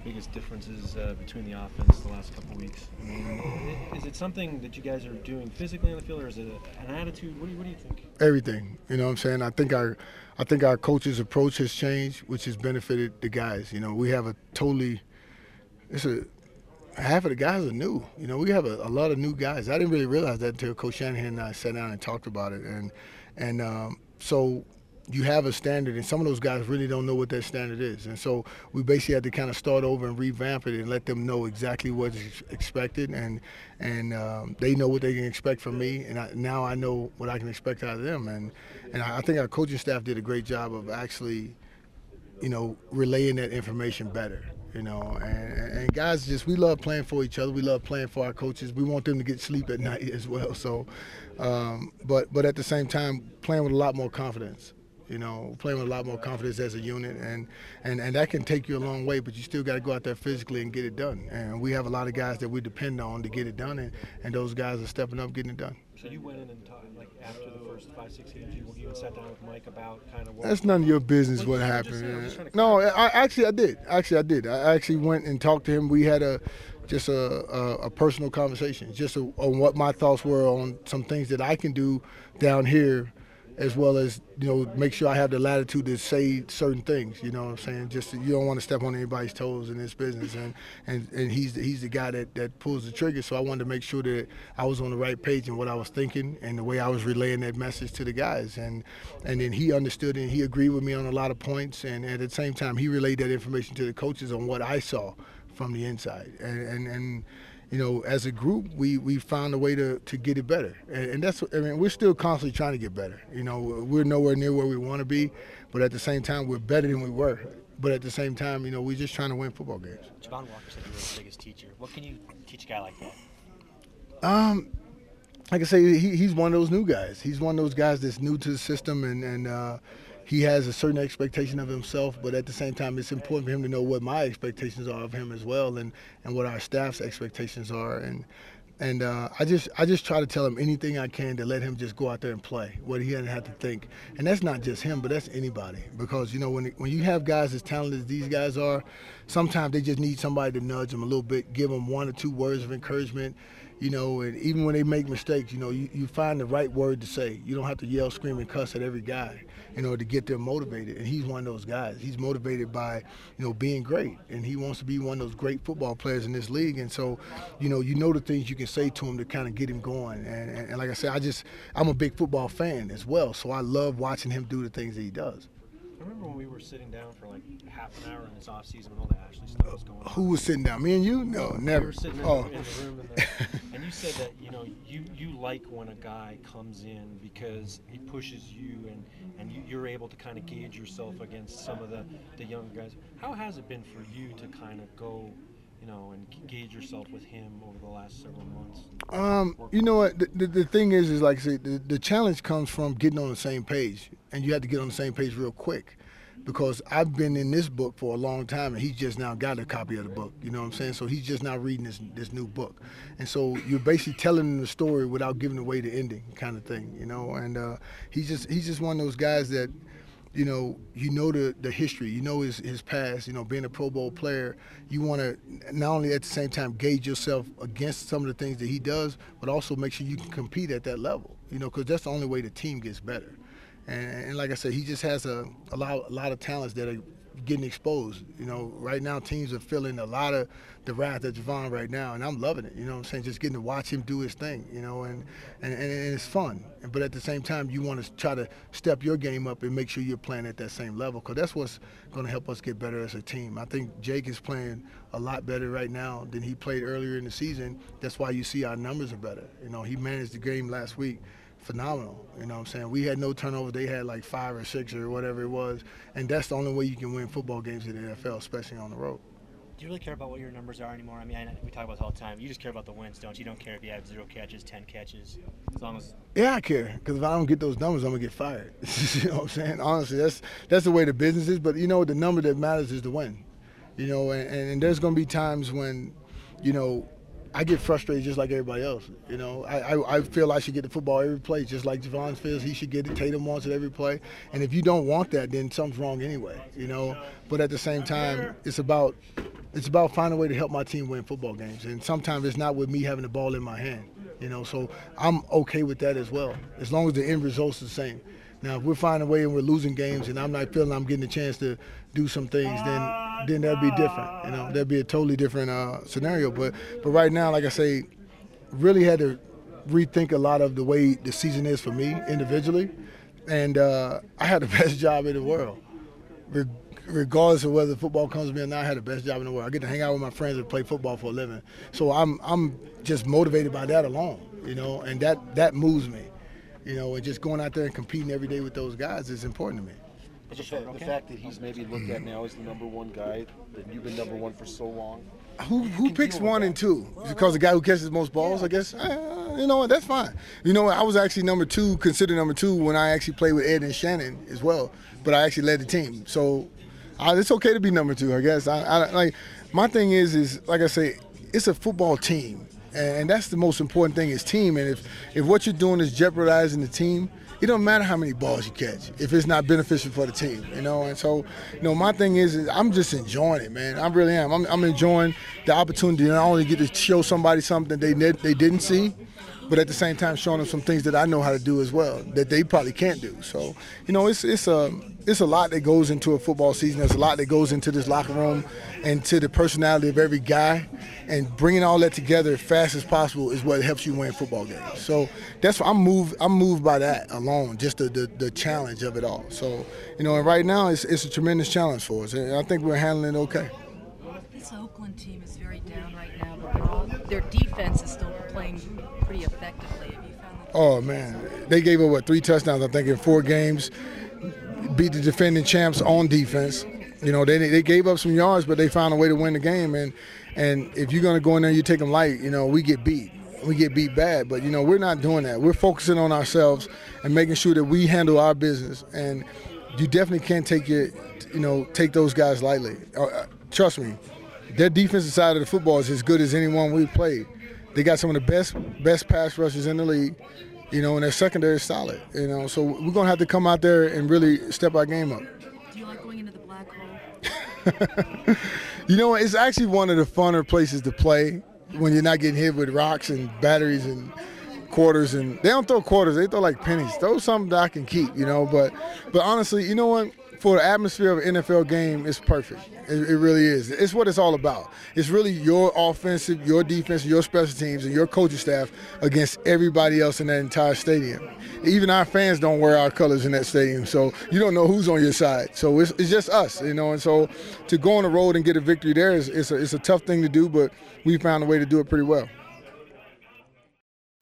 biggest differences between the offense the last couple weeks? I mean, is it something that you guys are doing physically on the field, or is it an attitude? What do you think? Everything. You know what I'm saying? I think our coach's approach has changed, which has benefited the guys. You know, we have a totally half of the guys are new. You know, we have a lot of new guys. I didn't really realize that until Coach Shanahan and I sat down and talked about it. So you have a standard, and some of those guys really don't know what that standard is. And so we basically had to kind of start over and revamp it and let them know exactly what's expected, and they know what they can expect from me, and now I know what I can expect out of them. And I think our coaching staff did a great job of actually, you know, relaying that information better. You know, and guys, we love playing for each other. We love playing for our coaches. We want them to get sleep at night as well. So, but at the same time, playing with a lot more confidence. You know, playing with a lot more confidence as a unit, and that can take you a long way. But you still got to go out there physically and get it done. And we have a lot of guys that we depend on to get it done, and those guys are stepping up, getting it done. So you went in and talked, like, after the first 5-6 games, you sat down with Mike about kind of what. That's none of your business what happened. No, I did. I did. I actually went and talked to him. We had a personal conversation, on what my thoughts were on some things that I can do down here, as well as, you know, make sure I have the latitude to say certain things. You know what I'm saying? Just you don't want to step on anybody's toes in this business, and he's the guy that pulls the trigger. So I wanted to make sure that I was on the right page in what I was thinking and the way I was relaying that message to the guys. And then he understood and he agreed with me on a lot of points. And at the same time, he relayed that information to the coaches on what I saw from the inside. And you know, as a group, we found a way to get it better. And that's, I mean, we're still constantly trying to get better. You know, we're nowhere near where we want to be, but at the same time, we're better than we were. But at the same time, you know, we're just trying to win football games. Javon Walker said you were the biggest teacher. What can you teach a guy like that? Like I say, he's one of those new guys. He's one of those guys that's new to the system, and he has a certain expectation of himself, but at the same time, it's important for him to know what my expectations are of him as well, and what our staff's expectations are. And I just try to tell him anything I can to let him just go out there and play, what he doesn't have to think. And that's not just him, but that's anybody. Because, you know, when you have guys as talented as these guys are, sometimes they just need somebody to nudge them a little bit, give them 1 or 2 words of encouragement. You know, and even when they make mistakes, you know, you find the right word to say. You don't have to yell, scream, and cuss at every guy in order to get them motivated. And he's one of those guys. He's motivated by, you know, being great. And he wants to be one of those great football players in this league. And so, you know the things you can say to him to kind of get him going. And like I said, I'm a big football fan as well. So I love watching him do the things that he does. I remember when we were sitting down for like half an hour in this offseason when all the Ashley stuff was going on. Who was sitting down? Me and you? No, never. We were sitting in the room, and you said that, you know, you like when a guy comes in because he pushes you and you're able to kind of gauge yourself against some of the younger guys. How has it been for you to kind of go, you know, and gauge yourself with him over the last several months? You know what? The thing is like I say, the challenge comes from getting on the same page, and you have to get on the same page real quick. Because I've been in this book for a long time, and he's just now got a copy of the book. You know what I'm saying? So he's just now reading this new book, and so you're basically telling him the story without giving away the ending, kind of thing. You know, and he's just one of those guys that, you know the history, you know his past. You know, being a Pro Bowl player, you want to not only at the same time gauge yourself against some of the things that he does, but also make sure you can compete at that level. You know, because that's the only way the team gets better. And like I said, he just has a lot of talents that are getting exposed. You know, right now teams are feeling a lot of the wrath at Javon right now, and I'm loving it. You know what I'm saying? Just getting to watch him do his thing, you know, and it's fun. But at the same time, you want to try to step your game up and make sure you're playing at that same level, because that's what's going to help us get better as a team. I think Jake is playing a lot better right now than he played earlier in the season. That's why you see our numbers are better. You know, he managed the game last week. Phenomenal, you know what I'm saying? We had no turnovers. They had like 5 or 6 or whatever it was, and that's the only way you can win football games in the NFL, especially on the road. Do you really care about what your numbers are anymore? I mean, we talk about this all the time. You just care about the wins, don't you? You don't care if you have 0 catches, 10 catches, as long as. Yeah, I care, because if I don't get those numbers, I'm gonna get fired. You know what I'm saying? Honestly, that's the way the business is. But you know, the number that matters is the win. You know, and there's gonna be times when, you know, I get frustrated just like everybody else. You know, I feel I should get the football every play, just like Javon feels he should get it. Tatum wants it every play. And if you don't want that, then something's wrong anyway, you know. But at the same time, it's about It's about finding a way to help my team win football games. And sometimes it's not with me having the ball in my hand, you know. So I'm okay with that as well, as long as the end result's the same. Now, if we're finding a way and we're losing games and I'm not feeling I'm getting a chance to do some things, then that'd be different. You know, that'd be a totally different scenario. But right now, like I say, really had to rethink a lot of the way the season is for me individually. And I had the best job in the world. Regardless of whether football comes to me or not, I had the best job in the world. I get to hang out with my friends and play football for a living. So I'm just motivated by that alone, you know, and that moves me, you know, and just going out there and competing every day with those guys is important to me. The fact that he's maybe looked at now as the #1 guy, that you've been #1 for so long. Who picks 1 and 2? Because the guy who catches the most balls, I guess. You know what? That's fine. You know what? I was actually #2, considered #2 when I actually played with Ed and Shannon as well. But I actually led the team, so it's okay to be #2, I guess. I like my thing is like I say, it's a football team, and that's the most important thing is team. And if what you're doing is jeopardizing the team, it don't matter how many balls you catch if it's not beneficial for the team, you know. And so, you know, my thing is I'm just enjoying it, man. I really am. I'm enjoying the opportunity to not only get to show somebody something they didn't see, but at the same time showing them some things that I know how to do as well that they probably can't do. So, you know, it's a lot that goes into a football season. There's a lot that goes into this locker room and to the personality of every guy, and bringing all that together as fast as possible is what helps you win football games. So that's why I'm moved by that alone, just the challenge of it all. So, you know, and right now it's a tremendous challenge for us, and I think we're handling it okay. This Oakland team is very down right now, but their defense is still playing pretty effectively. Have you found that? Oh man, they gave up 3 touchdowns I think in 4 games. Beat the defending champs on defense. You know, they gave up some yards, but they found a way to win the game. And if you're going to go in there and you take them light, you know, we get beat. We get beat bad. But, you know, we're not doing that. We're focusing on ourselves and making sure that we handle our business. And you definitely can't take those guys lightly. Trust me, their defensive side of the football is as good as anyone we've played. They got some of the best pass rushers in the league. You know, and their secondary is solid, you know. So we're going to have to come out there and really step our game up. Do you like going into the black hole? You know, it's actually one of the funner places to play when you're not getting hit with rocks and batteries and quarters. And they don't throw quarters. They throw like pennies. Throw something that I can keep, you know. But honestly, you know what? For the atmosphere of an NFL game, it's perfect. It really is. It's what it's all about. It's really your offensive, your defense, your special teams, and your coaching staff against everybody else in that entire stadium. Even our fans don't wear our colors in that stadium, so you don't know who's on your side. So it's just us, you know. And so to go on the road and get a victory there is a tough thing to do, but we found a way to do it pretty well.